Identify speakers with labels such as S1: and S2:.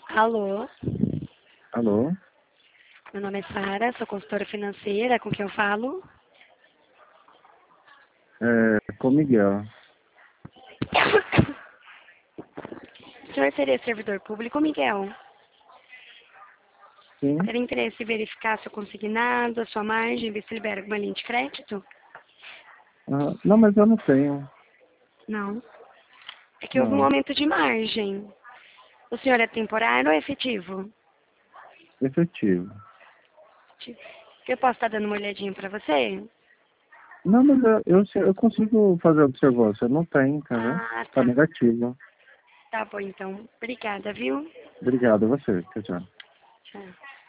S1: Alô,
S2: Alô?
S1: meu nome é Sara, sou consultora financeira, com quem eu falo?
S2: Com Miguel.
S1: O senhor seria servidor público, Miguel?
S2: Sim?
S1: Teria interesse em verificar seu consignado, a sua margem, ver se libera alguma linha de crédito?
S2: Não, mas eu não tenho.
S1: Não. É que houve um
S2: Não.
S1: aumento de margem. O senhor é temporário ou efetivo?
S2: Efetivo.
S1: Que eu posso estar dando uma olhadinha para você?
S2: Não, mas eu consigo fazer a observância. Não tem, entendeu?
S1: Ah,
S2: Tá
S1: tá.
S2: negativo.
S1: Tá bom, então. Obrigada, viu?
S2: Obrigado a você. Tchau, tchau.
S1: Tchau.